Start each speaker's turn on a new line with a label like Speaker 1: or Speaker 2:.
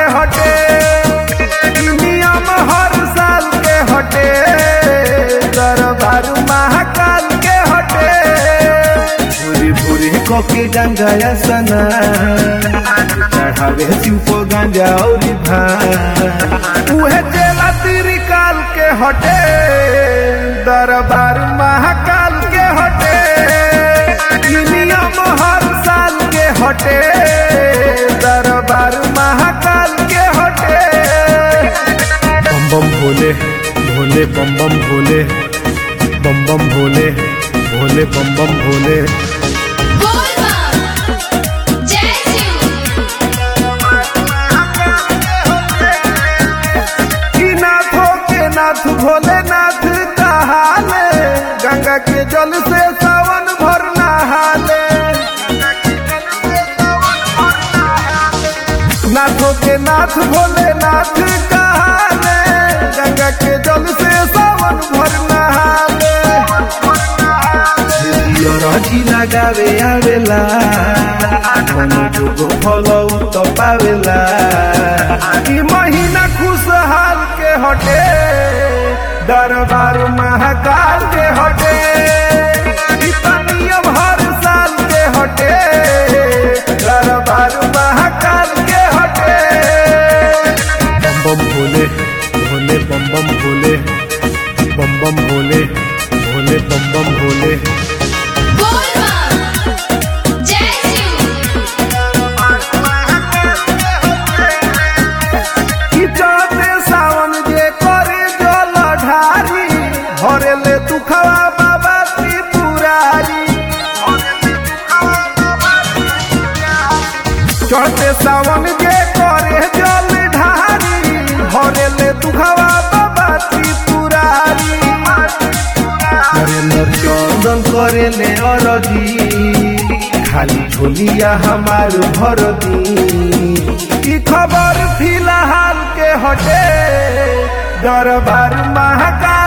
Speaker 1: हटे, नियम हर साल के हटे, दरबार महाकाल के हटे। भूरी भूरी कोके गंगा सना चढ़ावे शिव गांजा और भांग, उहे चेला त्रिकाल के हटे, दरबार महाकाल के हटे, नियम हर साल के हटे, दरबार महाकाल के हटे।
Speaker 2: बम बम भोले भोले बम बम भोले, बम बम भोले भोले बम बम भोले।
Speaker 1: नाथ भोलेनाथ कहाले, गंगा के जल से सावन भर नहाले। नाथों के नाथ भोलेनाथ कहाले, गंगा के जल से सावन भर नहाले। रची लगावे आवेला, मन जोगो फल तो पावेला। ई महीना खुशहाल के हटे, दरबार महाकाल के हटे, नियम हर साल के हटे, दरबार महाकाल के हटे।
Speaker 2: बम बम भोले भोले बम बम भोले, बम बम भोले भोले बम बम भोले।
Speaker 1: सावन जे करे जल ढारी, हरेले दुखवा बाबा त्रिपुरारी। चढ़ते सावन जे करे जल ढारी, हरेले दुखवा बाबा त्रिपुरारी। चंदन करेले अरजी, खाली झोलिया हमार भरती। ई खबर फिलहाल के हटे, दरबार महाकाल